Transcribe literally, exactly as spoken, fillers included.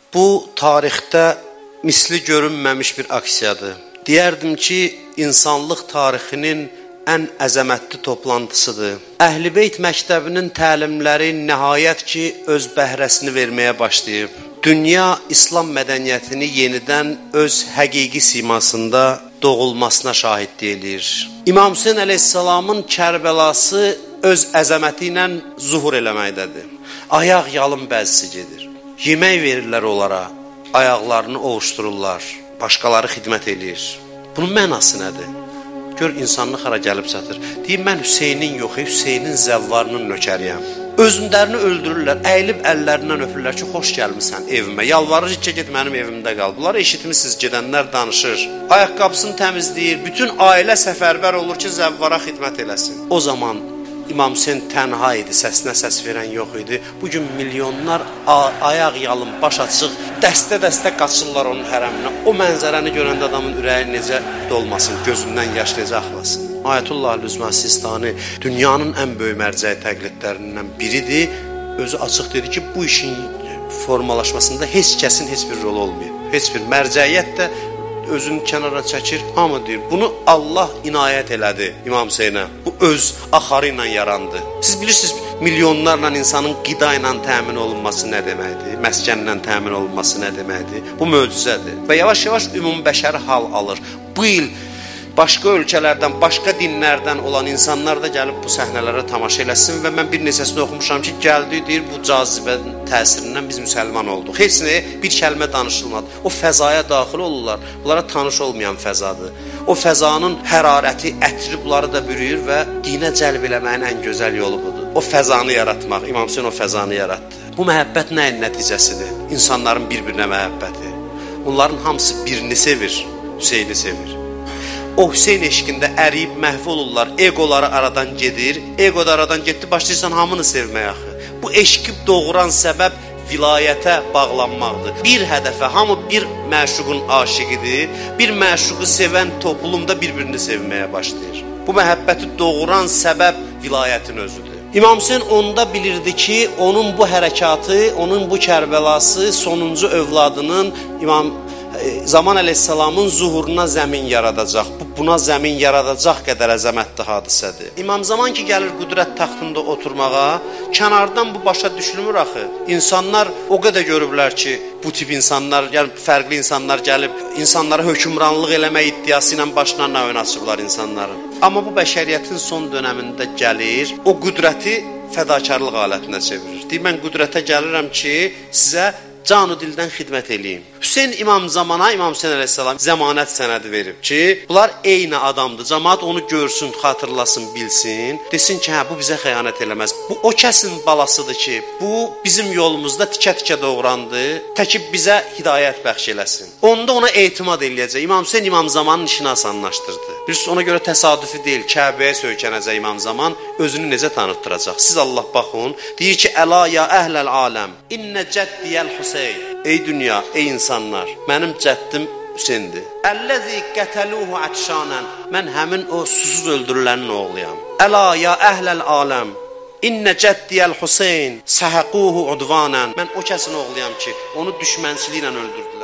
Bu tarixdə misli görünməmiş bir aksiyadır. Deyərdim ki, insanlıq tarixinin ən əzəmətli toplantısıdır. Əhl-i Beyt məktəbinin təlimləri nəhayət ki, öz bəhrəsini verməyə başlayıb. Dünya İslam mədəniyyətini yenidən öz həqiqi simasında doğulmasına şahidlik edir. İmam Hüseyn əleyhissalamın Kərbəlası öz əzəməti ilə zuhur eləməkdədir. Ayaq yalın bəzisi gedir. Yemək verirlər onlara, ayaqlarını ovuşdururlar, başqaları xidmət edir. Bunun mənası nədir? Gör, insanlıq hara gəlib çatır. Deyir, mən Hüseynin yox, Hüseynin zəvvarının nökəriyəm. Özünlərini öldürürlər, əyilib əllərindən öpürlər ki, xoş gəlmirsən evimə. Yalvarır ki, get mənim evimdə qal. Bunlar eşitmişsiniz, gedənlər danışır. Ayaqqabısını təmizləyir, bütün ailə səfərbər olur ki, zəvvara xidmət eləsin. O zaman İmam Hüseyn tənha idi, səsinə səs verən yox idi. Bugün milyonlar ayaq yalın, baş açıq, dəstə-dəstə qaçırlar onun hərəminə. O mənzərəni görəndə adamın ürəyi necə dolmasın, gözündən yaş necə axlasın. Ayətullah Lüzmə-Sistani dünyanın ən böyük mərcəyi təqlidlərindən biridir. Özü açıq dedi ki, bu işin formalaşmasında heç kəsin heç bir rolu olmayıb. Heç bir mərcəiyyət də özünü kənara çəkir, hamı deyir. Bunu Allah inayət elədi İmam Hüseynə. Bu öz axarı ilə yarandı. Siz bilirsiniz, milyonlarla insanın qida ilə təmin olunması nə deməkdir? Məskənlə təmin olunması nə deməkdir? Bu möcüzədir. Və yavaş-yavaş ümumi bəşəri hal alır. Bu il başqa ölkələrdən, başqa dinlərdən olan insanlar da gəlib bu səhnələrə tamaşa eləsin və mən bir neçəsini oxumuşam ki, gəldi, deyir, bu cazibə təsirindən biz müsəlman olduq. Heç nə, bir kəlmə danışılmadı. O fəzaya daxil olurlar. Bunlara tanış olmayan fəzadır. O fəzanın hərarəti, ətri bunları da bürüyür və dinə cəlb eləməyin ən gözəl yolu budur. O fəzanı yaratmaq, İmam Hüseyn o fəzanı yaratdı. Bu məhəbbət nəyin nəticəsidir? İnsanların bir-birinə məhəbbəti. Onların hamısı birini sevir, Hüseyni sevir. O Hüseyn eşqində əriyib məhv olurlar, egoları aradan gedir, ego da aradan getdi, başlayırsan hamını sevməyə axı. Bu eşqi doğuran səbəb vilayətə bağlanmaqdır. Bir hədəfə, hamı bir məşuqun aşiqidir, bir məşuqu sevən toplumda bir-birini sevməyə başlayır. Bu məhəbbəti doğuran səbəb vilayətin özüdür. İmam Hüseyn onda bilirdi ki, onun bu hərəkatı, onun bu Kərbəlası sonuncu övladının İmam Zaman əleyhissalamın zuhuruna zəmin yaradacaq. Bu, buna zəmin yaradacaq qədər əzəmətli hadisədir. İmam Zaman ki, gəlir qüdrət taxtında oturmağa, kənardan bu başa düşülmür axı. İnsanlar o qədər görüblər ki, bu tip insanlar, yəni fərqli insanlar gəlib, insanlara hökmranlıq eləmək iddiası ilə başlarına ön açıblar insanların. Amma bu bəşəriyyətin son dönəmində gəlir, o qüdrəti fədakarlıq alətinə çevirir. Deyir, mən qüdrətə gəlirəm ki, sizə canı dildən xidmət eləyim. Hüseyn İmam Zamana, İmam Hüseyn əleyhissalam zəmanət sənədi verib ki, bunlar eyni adamdır. Cəmaət onu görsün, xatırlasın, bilsin. Desin ki, hə, bu bizə xəyanət eləməz. Bu o kəsin balasıdır ki, bu bizim yolumuzda tikə-tikə doğrandı, təkib bizə hidayət bəxş eləsin. Onda ona etimad eləyəcək. İmam Hüseyn İmam Zamanın işini asanlaşdırdı. Bilirsiniz, ona görə təsadüfi deyil, Kəbəyə söykənəcək İmam Zaman, özünü necə tanıtdıracaq? Siz Allah baxın, deyir ki, əla ya əhləl aləm, innə cəddiyəl Hüseyn. Ey dünya, ey insanlar, mənim cəddim Hüseyndir. Əlləzi qətəluhu ətşanən. Mən həmin o susuz öldürülənin oğluyam. Əla ya əhləl aləm, innə cəddiyəl Hüseyn səhəquhu udvanən. Mən o kəsin oğluyam ki, onu düşmənçiliklə öldürdülər.